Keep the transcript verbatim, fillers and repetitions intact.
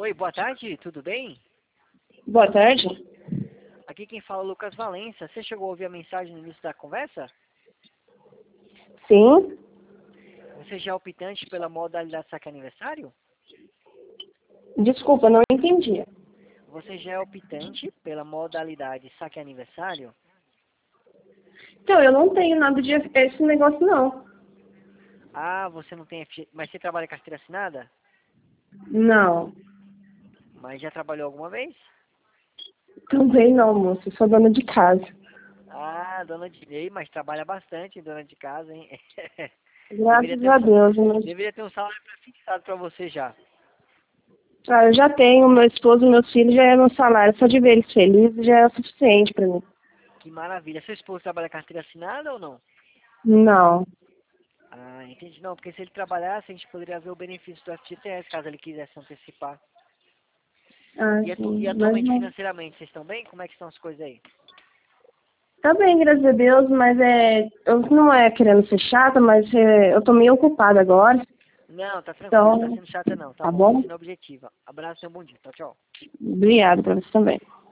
Oi, boa tarde, tudo bem? Boa tarde. Aqui quem fala é o Lucas Valença. Você chegou a ouvir a mensagem no início da conversa? Sim. Você já é optante pela modalidade saque aniversário? Desculpa, não entendi. Você já é optante pela modalidade saque aniversário? Então, eu não tenho nada de esse negócio, não. Ah, você não tem F G... Mas você trabalha carteira assinada? Não. Mas já trabalhou alguma vez? Também não, moço. Eu sou dona de casa. Ah, dona de lei, mas trabalha bastante, dona de casa, hein? Deveria Graças ter um, a sa- Deus, mas... deveria ter um salário fixado para você já. Ah, eu já tenho, meu esposo e meus filhos já é meu salário. Só de ver eles felizes já é o suficiente pra mim. Que maravilha. Seu esposo trabalha carteira assinada ou não? Não. Ah, entendi. Não, porque se ele trabalhasse, a gente poderia ver o benefício do F G T S, caso ele quisesse antecipar. Ah, E, atu e sim. Mas atualmente, não... financeiramente, vocês estão bem? Como é que estão as coisas aí? Tá bem, graças a Deus, mas é... Eu não é querendo ser chata, mas é... eu tô meio ocupada agora. Não, tá tranquilo, tá Então, sendo chata não. Tá tá bom, tô bom? sendo objetiva. Abraço e um bom dia. Tchau, tchau. Obrigada pra você também.